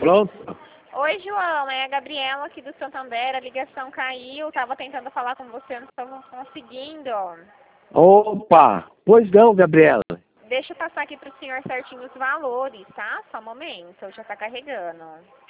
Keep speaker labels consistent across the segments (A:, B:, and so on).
A: Pronto?
B: Oi, João, é a Gabriela aqui do Santander, a ligação caiu, tava tentando falar com você, não estava conseguindo.
A: Opa! Pois não, Gabriela.
B: Deixa eu passar aqui pro senhor certinho os valores, tá? Só um momento, já tá carregando.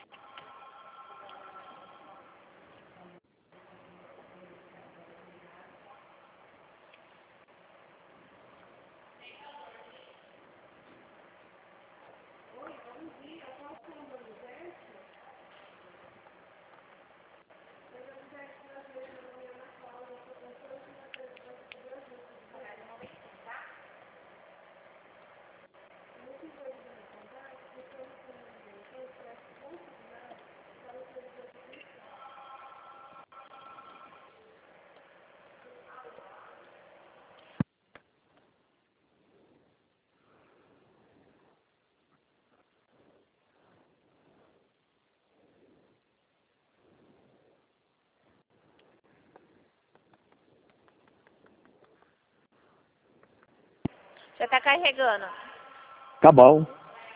B: Já tá carregando.
A: Tá bom.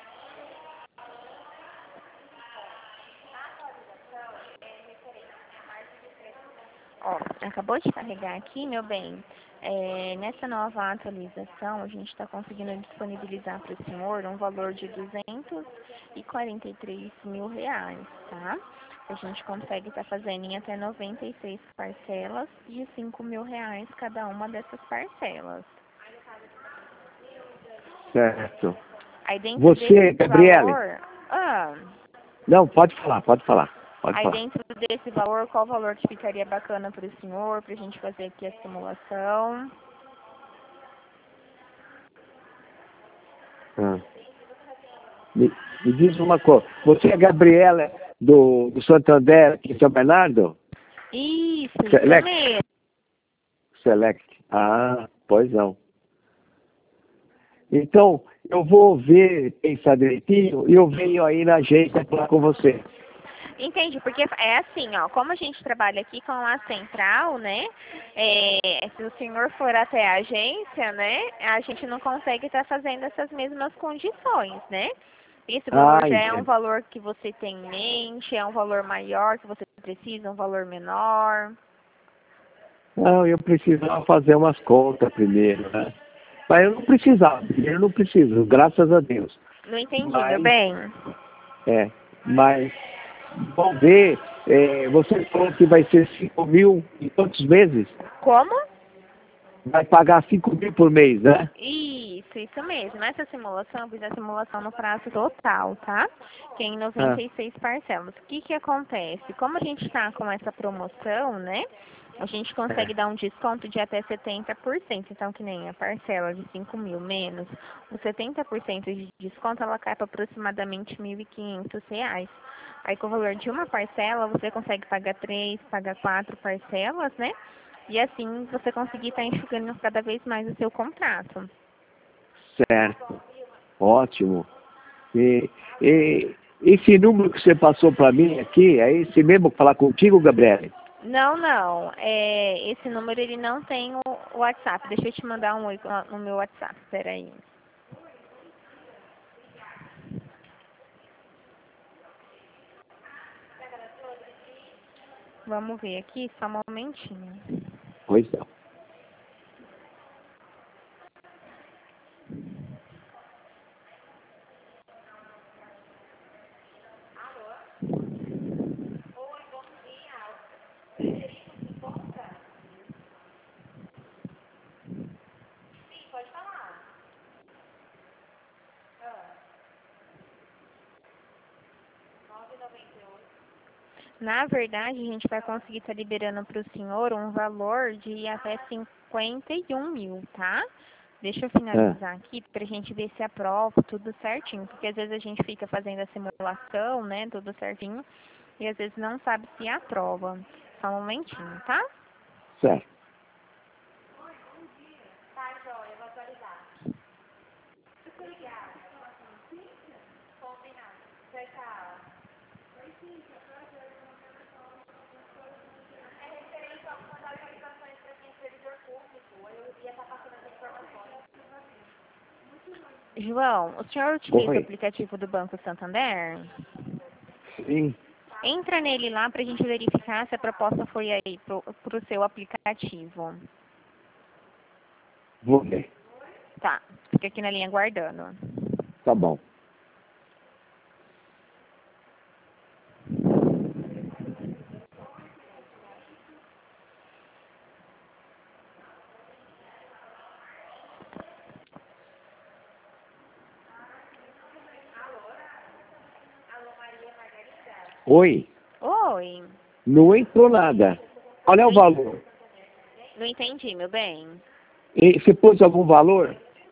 B: Ó, acabou de carregar aqui, meu bem. Nessa nova atualização, a gente está conseguindo disponibilizar para o senhor um valor de R$ 243.000, tá? A gente consegue estar fazendo em até 96 parcelas de R$ 5.000 cada uma dessas parcelas.
A: Certo.
B: Aí dentro
A: Você,
B: desse
A: Gabriele.
B: valor...
A: Não, pode falar, pode falar. Pode
B: Aí
A: falar.
B: dentro desse valor, qual valor que ficaria bacana para o senhor, para a gente fazer aqui a simulação?
A: Ah. Me diz uma coisa. Você é a Gabriela do Santander aqui em São Bernardo?
B: Isso
A: Select.
B: mesmo.
A: Select. Ah, pois não. Então, eu vou ver, pensar direitinho, e eu venho aí na agência falar com você.
B: Entendi, porque é assim, ó, como a gente trabalha aqui com a central, né, se o senhor for até a agência, né, a gente não consegue estar fazendo essas mesmas condições, né? Esse valor já é um
A: Entendo.
B: valor que você tem em mente, é um valor maior que você precisa, um valor menor?
A: Não, eu precisava fazer umas contas primeiro, né? Mas eu não precisava, eu não preciso, graças a Deus.
B: Não entendi, meu
A: Mas,
B: bem.
A: mas vamos ver, você falou que vai ser 5.000 em quantos meses?
B: Como?
A: Vai pagar 5.000 por mês, né?
B: Isso mesmo. Essa simulação, eu fiz a simulação no prazo total, tá? Que é em
A: Ah,
B: 96 parcelas. O que que acontece? Como a gente está com essa promoção, né? A gente consegue dar um desconto de até 70%. Então, que nem a parcela de 5.000 menos, os 70% de desconto, ela cai para aproximadamente R$ 1.500. Aí, com o valor de uma parcela, você consegue pagar 3, pagar 4 parcelas, né? E assim você conseguir estar enxugando cada vez mais o seu contrato.
A: certo. Ótimo. Esse número que você passou para mim aqui, é esse mesmo que falar contigo, Gabriele?
B: Não. Esse número ele não tem o WhatsApp. Deixa eu te mandar um oi no meu WhatsApp. Peraí. Vamos ver aqui, só um momentinho.
A: Pois não.
B: Na verdade, a gente vai conseguir estar liberando para o senhor um valor de até 51.000, tá? Deixa eu
A: Ah,
B: finalizar aqui para a gente ver se aprova tudo certinho, porque às vezes a gente fica fazendo a simulação, né, tudo certinho, e às vezes não sabe se aprova. Só um momentinho, tá?
A: certo.
B: João, o senhor utiliza o
A: Oi.
B: aplicativo do Banco Santander?
A: Sim.
B: Entra nele lá pra gente verificar se a proposta foi aí pro seu aplicativo.
A: Vou ver.
B: Tá, fica aqui na linha aguardando.
A: Tá bom. Oi,
B: Oi,
A: não entrou nada. Qual é o valor?
B: não entendi, meu bem.
A: Você pôs algum valor?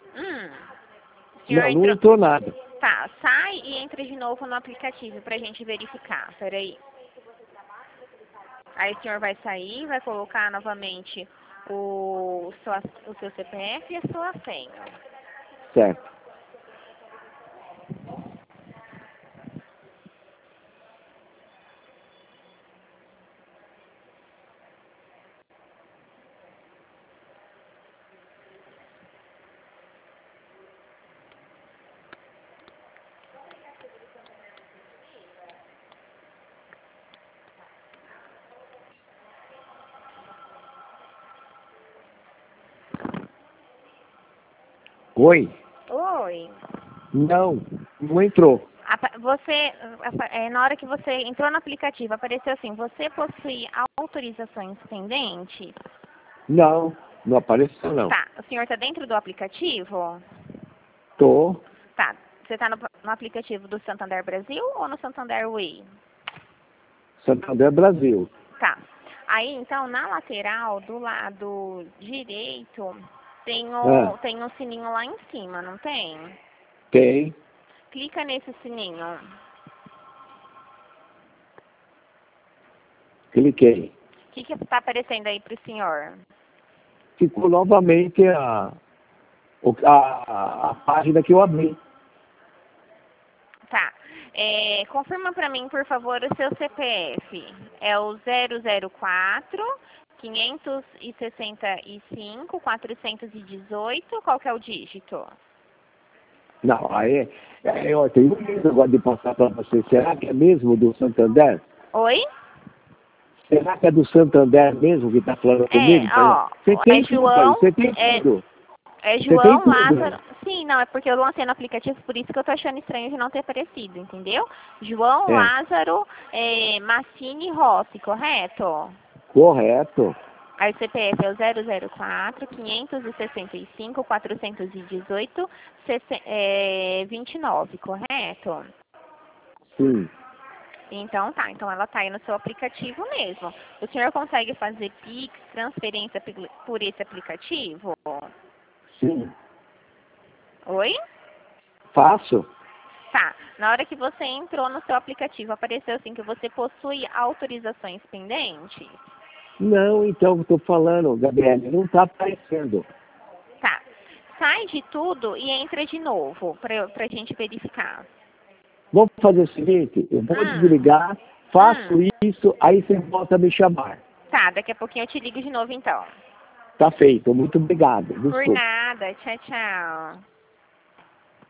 B: O senhor
A: Não entrou nada.
B: Tá, sai e entra de novo no aplicativo pra gente verificar. Peraí. Aí o senhor vai sair, vai colocar novamente o seu CPF e a sua senha.
A: Certo. Oi?
B: Oi.
A: Não, não entrou.
B: Na hora que você entrou no aplicativo, apareceu assim, você possui autorizações pendentes?
A: Não, não apareceu não.
B: Tá, o senhor está dentro do aplicativo?
A: Tô.
B: Tá, você está no aplicativo do Santander Brasil ou no Santander Way?
A: Santander Brasil.
B: Tá. Aí, então, na lateral, do lado direito, tem um sininho lá em cima, não tem?
A: Tem.
B: Clica nesse sininho.
A: Cliquei.
B: O que está aparecendo aí para o senhor?
A: Ficou novamente a página que eu abri.
B: Tá. Confirma para mim, por favor, o seu CPF. É o 004 565 418. Qual que é o dígito?
A: Não, aí eu tenho medo agora de passar para você. Será que é mesmo do Santander?
B: Oi?
A: Será que é do Santander mesmo que está falando comigo? Você tem tudo aí, você tem tudo.
B: É
A: Você tem
B: João
A: tudo.
B: Lázaro. Sim, não, é porque eu lancei no aplicativo, por isso que eu tô achando estranho de não ter aparecido, entendeu? João Lázaro Massini Rossi, correto?
A: Correto.
B: Aí o CPF é o 004 565 418 29, correto?
A: Sim.
B: Então tá, então ela tá aí no seu aplicativo mesmo. O senhor consegue fazer Pix, transferência por esse aplicativo?
A: Sim.
B: Oi?
A: Faço.
B: Tá. Na hora que você entrou no seu aplicativo, apareceu assim que você possui autorizações pendentes?
A: Não, então, estou falando, Gabriela, não está aparecendo.
B: Tá. Sai de tudo e entra de novo pra gente verificar.
A: Vamos fazer o seguinte, eu vou desligar, faço isso, aí você volta a me chamar.
B: Tá, daqui a pouquinho eu te ligo de novo então.
A: Tá feito, muito obrigado.
B: Por
A: Desculpa.
B: nada. Tchau, tchau.